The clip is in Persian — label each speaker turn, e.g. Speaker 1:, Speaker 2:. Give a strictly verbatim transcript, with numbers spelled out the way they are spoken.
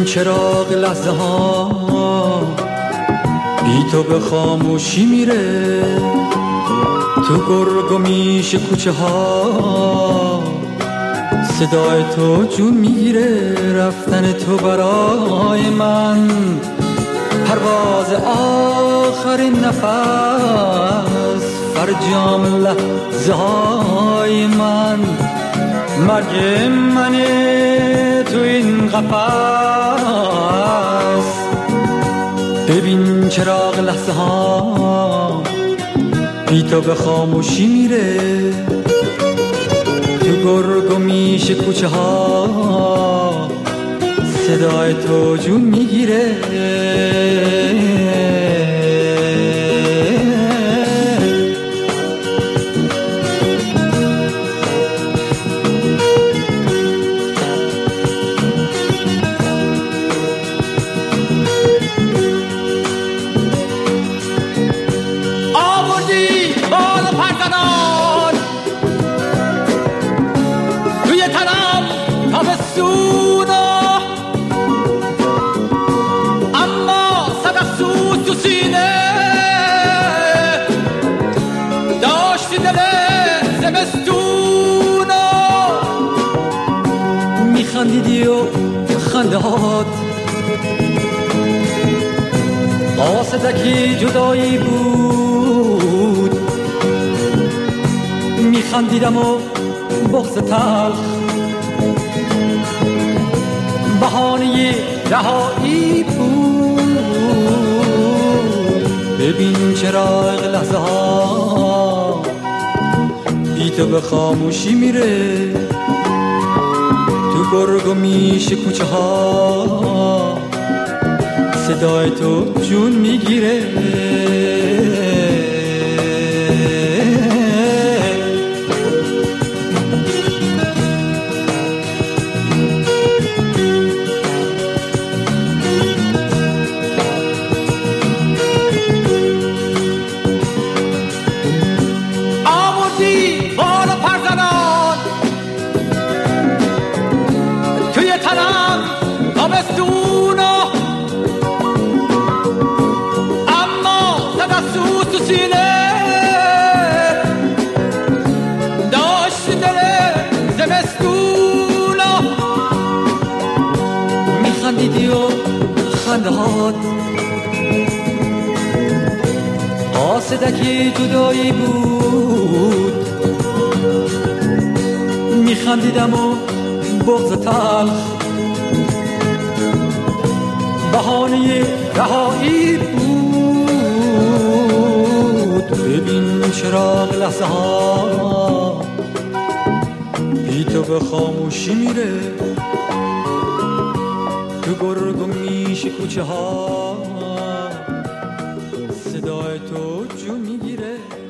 Speaker 1: چراغ لحظه ها بی تو به خاموشی میره، تو گرگ و میش کوچه ها صدای تو جون میگیره. رفتن تو برای من پرواز آخرین نفس، فرجام لحظه های من مرگ منه تو این قفس. ببین چراغ لحظه ها بی تو به خاموشی میره، تو گرگ و میش کوچه ها صدای تو جون میگیره. خندیدی و خندهات قاصدکی جدایی بود، میخندیدم و بغض تلخ بهانه رهایی بود. ببین چراغ لحظه ها بی تو به خاموشی میره، تو گرگ و میش کوچه ها صدای تو جون میگیره. خندیدی و خندهات قاصدکی جدایی بود، میخندیدم و بغض تلخ بهانه رهایی بود. ببین چراغ لحظه ها بی تو به خاموشی میره، تو گرگ و میش کوچه ها صدای تو جون میگیره.